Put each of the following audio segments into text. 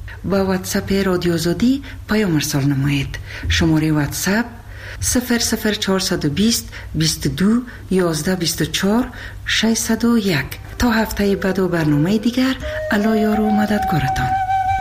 با واتساپ رادیو آزادی پیام ارسال نمایید. شماره واتساپ 00420 22 11 24 601. تا هفته بعد و برنامه دیگر. الله یار و مددگارتان.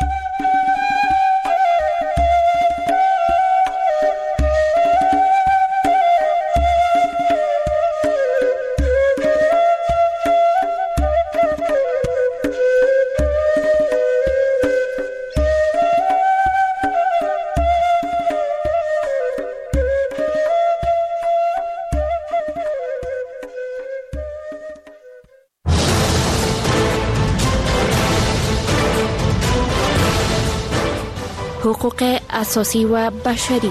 حقوق اساسی و بشری.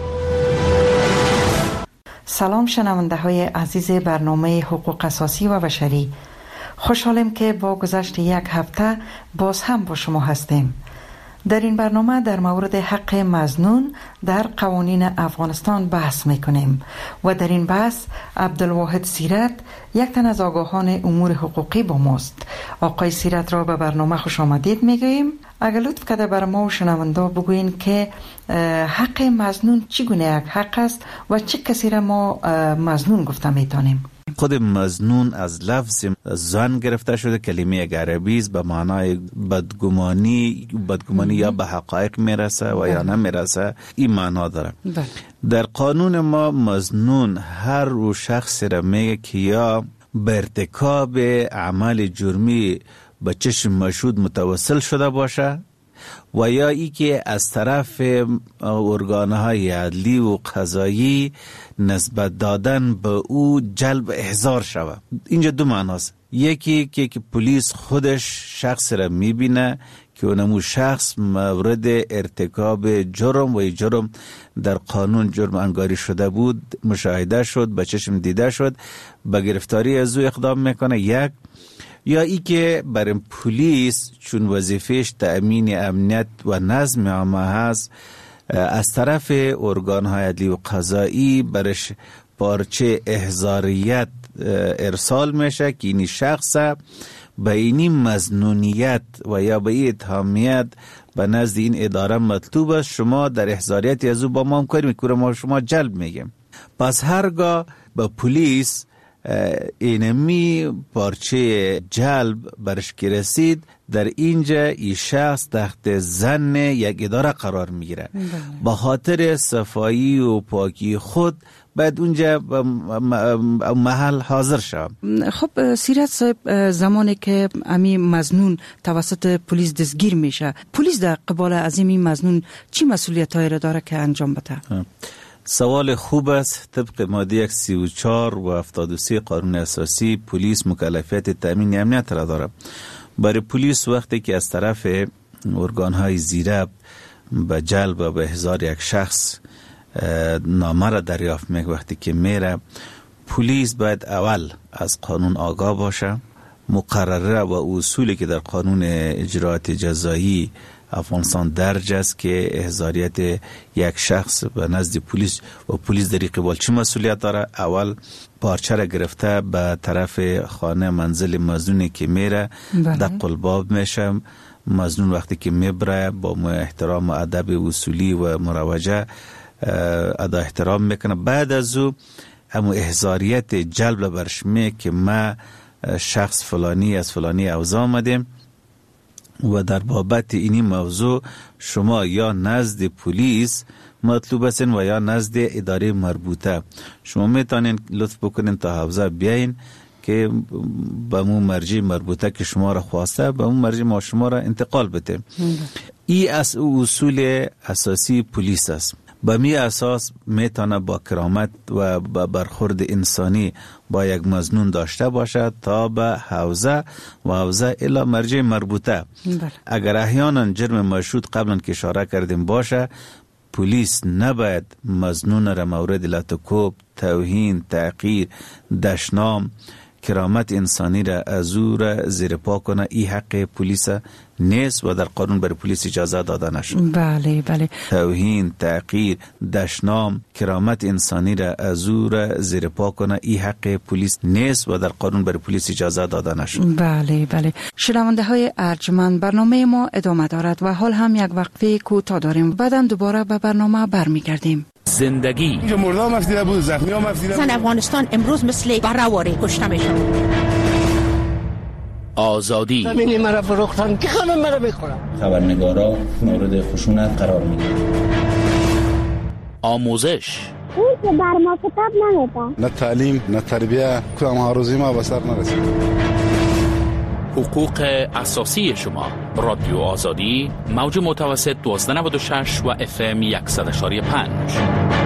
سلام شنونده های عزیز برنامه حقوق اساسی و بشری. خوشحالم که با گذشت یک هفته باز هم با شما هستیم. در این برنامه در مورد حق مظنون در قوانین افغانستان بحث میکنیم و در این بحث عبدالواحد سیرت، یک تن از آگاهان امور حقوقی با ماست. آقای سیرت را به برنامه خوش آمدید میگوییم. اگر لطف کرده بر ما و شنونده بگوین که حق مظنون چگونه یک حق است و چه کسی را ما مظنون گفته میتونیم؟ خود مظنون از لفظ ظن گرفته شده، کلمه عربی است، به معنای بدگمانی یا به حقایق میرسه و یا نمیرسه، این معنا داره. در قانون ما مظنون هر رو شخص را میگه که یا به ارتکاب عمل جرمی به چشم مشهود متوسل شده باشه و یا ای که از طرف ارگانهای عدلی و قضایی نسبت دادن به او جلب احضار شود. اینجا دو معناست. یکی که پلیس خودش شخص را میبینه که اونمو شخص مورد ارتکاب جرم و جرم در قانون جرم انگاری شده بود، مشاهده شد، به چشم دیده شد، به گرفتاری از او اقدام میکنه. یک یا ای که برای پلیس چون وظیفهش تأمین امنیت و نظم عامه هست، از طرف ارگان‌های عدلی و قضایی برش پارچه احضاریت ارسال میشه که این شخص به این مظنونیت و یا به این اتهامیت به نزد این اداره مطلوب است، شما در احضاریت از او با ما همکاری میکنه، ما شما جلب میگیم. پس هرگاه به پلیس اینمی پارچه جلب برش که رسید، در اینجا این شخص تحت ظن یک اداره قرار میگیره. با خاطر صفایی و پاکی خود باید اونجا محل حاضر شد. خب سیرت صاحب، زمانی که امی مظنون توسط پلیس دستگیر میشه، پلیس در قبال از این مظنون چی مسئولیت‌هایی را داره که انجام بده؟ سوال خوب است. طبق ماده 134 و 73 قانون اساسی پلیس مکلفیت تامین امنیت را دارد. برای پلیس وقتی که از طرف ارگان‌های زیره به جلب و به احضار یک شخص نامه را دریافت میکنه، وقتی که میره، پلیس باید اول از قانون آگاه باشه، مقرره و اصولی که در قانون اجراءات جزایی افغانستان درج است که احضاریت یک شخص به نزد پلیس و پلیس در قبال چه مسئولیت داره. اول پارچه را گرفته به طرف خانه منزل مظنونی که میره، دق الباب میشه. مظنون وقتی که میبره با احترام و ادب اصولی و مروجه ادا احترام میکنه. بعد از او همو احضاریت جلب برش میگه که ما شخص فلانی از فلانی اوضاع آمدیم و در بابت اینی موضوع شما یا نزد پلیس مطلوب هستین و یا نزد اداره مربوطه. شما میتونین لطف بکنین تا حوزه بیاین که به مو مرجع مربوطه که شما را خواسته به مو مرجع ما شما را انتقال بده. این از اصول اساسی پلیس است. به می اساس میتونه با کرامت و با برخورد انسانی با یک مظنون داشته باشد تا به حوزه و حوزه الی مرجع مربوطه. اگر احیانا جرم مشهود قبلا که اشاره کردیم باشه، پلیس نباید مظنون را مورد لطکوب، توهین، تحقیر، دشنام کرامت انسانی را از او را زیر پا کنه، این حق پلیس نیست و در قانون برای پلیس اجازه داده نشد. بله بله. توهین، تحقیر، دشنام کرامت انسانی را از او را زیر پا کنه، این حق پلیس نیست و در قانون برای پلیس اجازه داده نشد. بله بله. شنونده های ارجمند، برنامه ما ادامه دارد و حال هم یک وقفه کوتاه داریم، بعداً دوباره به برنامه برمیگردیم. زندگی اینجا مردم مفیده بود، زخمی ها مفیده بود. افغانستان امروز مثل برآوری کشته میشن. آزادی زمین مرا فروختن که خانم مرا بخورم. خبرنگارا مورد خشونت قرار میگیرن. آموزش اون که بر ما کتاب نمیده. نه تعلیم نه تربیه، کدام آرزوی ما به سر نرسید. حقوق اساسی شما. رادیو آزادی، موج متوسط 1296 و FM 100.5.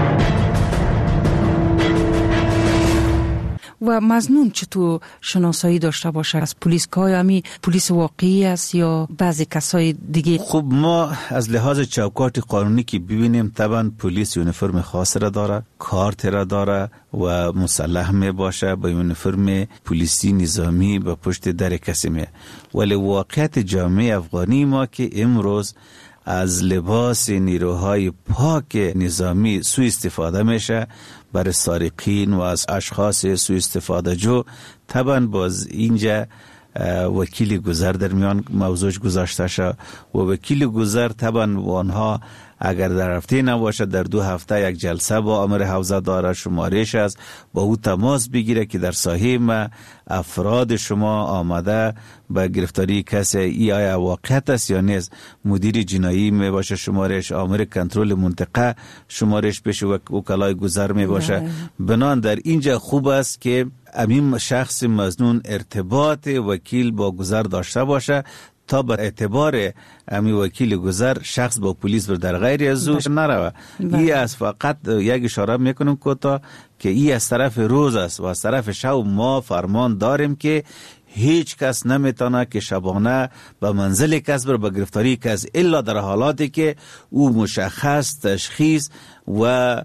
و مظنون چطور شناسایی داشته باشه از پلیس؟ که آیا پلیس واقعی است یا بعضی کسای دیگه؟ خب ما از لحاظ چوکات قانونی که ببینیم طبعا پلیس یونیفرم خاص را داره، کارت را داره و مسلح می باشه با یونیفرم پلیسی نظامی به پشت در کسی می. ولی واقعیت جامعه افغانی ما که امروز از لباس نیروهای پاک نظامی سوء استفاده میشه برای سارقین و از اشخاص سوء استفاده جو. طبعا باز اینجا وکیل گذر در میان موضوعش گذاشته شد و وکیل گذر طبعا آنها اگر در هفته نباشه در 2 هفته یک جلسه با امر حوزه داره، شمارش است، با او تماس بگیره که در ساحه ما افراد شما آمده به گرفتاری کسی ای آیا واقعیت است یا نیست. مدیر جنایی می باشه شمارش، آمر کنترل منطقه شمارش پیش وکلای گذر می باشه. بنان در اینجا خوب است که امین شخص مظنون ارتباط وکیل با گذر داشته باشه تا بر اعتبار امی وکیل گذر شخص با پلیس در غیر از او نروه. ای از فقط یک اشاره میکنم که ای از طرف روز است و از طرف شب ما فرمان داریم که هیچ کس نمیتونه که شبانه به منزل کس بر به گرفتاری کس الا در حالاتی که او مشخص تشخیص و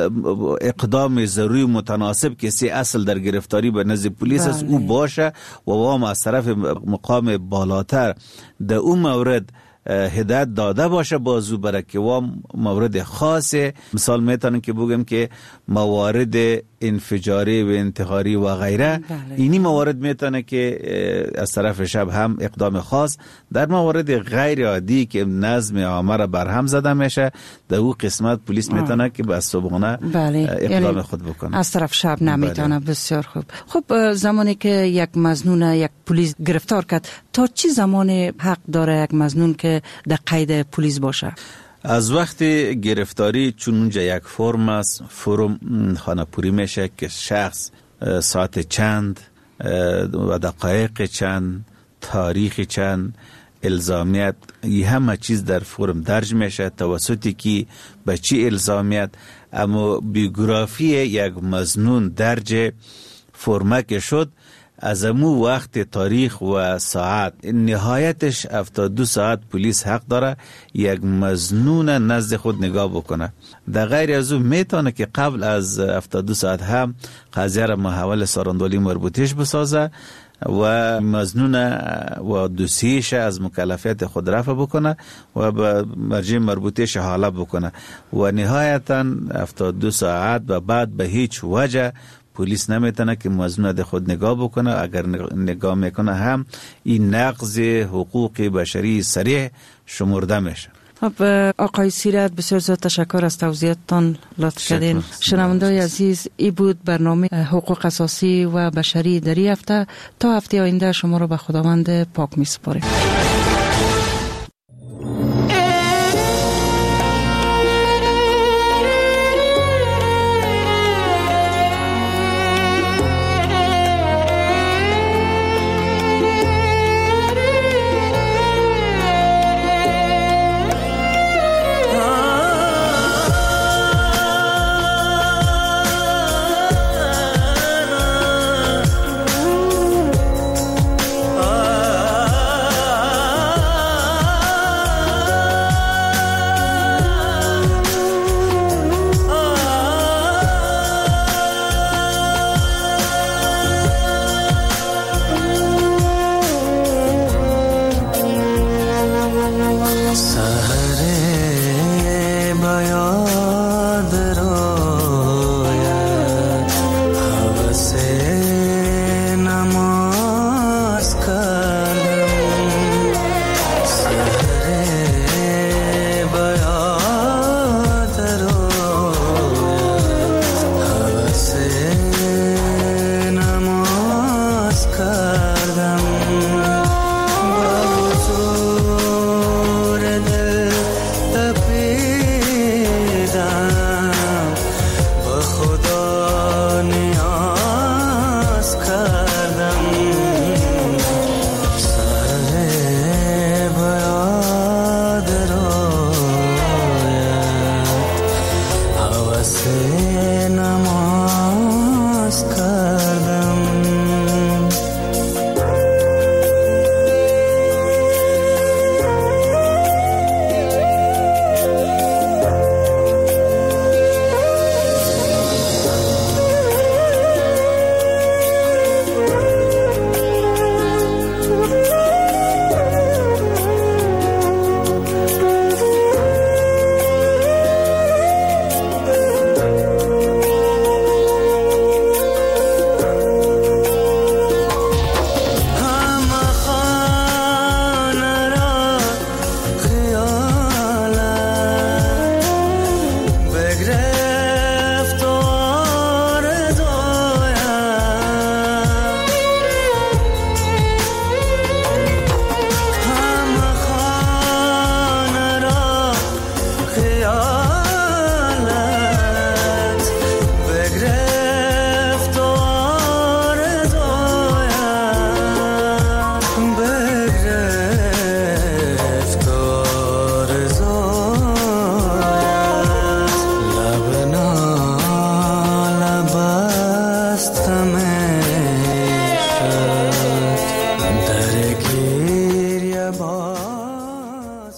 اقدام ضروری و متناسب کسی اصل در گرفتاری به نزد پلیس است او باشه و وام از طرف مقام بالاتر در اون مورد هدایت داده باشه بازو برای که وام مورد خاصه. مثال میتونم که بگم که موارد انفجاری و انتحاری و غیره اینی موارد میتونه که از طرف شب هم اقدام خاص. در موارد غیر عادی که نظم عامه را برهم زده میشه در او قسمت پلیس میتونه که به صبحانه اقدام خود بکنه، از طرف شب نمیتونه. بسیار خوب. خب زمانی که یک مظنون یک پلیس گرفتار کرد، تا چی زمان حق داره یک مظنون که در قید پلیس باشه؟ از وقت گرفتاری چون اونجا یک فرم است، فرم خانه پوری میشه که شخص ساعت چند و دقایق چند، تاریخ چند، الزامیت، این همه چیز در فرم درج میشه توسطی که به چی الزامیت. اما بیوگرافی یک مظنون درج فرمه شد از امو وقت، تاریخ و ساعت، نهایتش 72 ساعت پلیس حق داره یک مظنون نزد خود نگاه بکنه. در غیر از اون میتونه که قبل از 72 ساعت هم قضیه را محول ساراندولی مربوطیش بسازه و مظنون و دوسیش از مکلفیت خود رفع بکنه و به مرجع مربوطیش حاله بکنه و نهایتا 72 ساعت و بعد به هیچ وجه پلیس نمیتونه که مظنون ده خود نگاه بکنه. اگر نگاه میکنه هم این نقض حقوق بشری صریح شمرده میشه. آقای سیرت بسیار زیاد تشکر از توضیحاتتان لطف کردین. شنونده‌های عزیز، ای بود برنامه حقوق اساسی و بشری در این هفته. تا هفته آینده شما رو به خداوند پاک میسپاریم.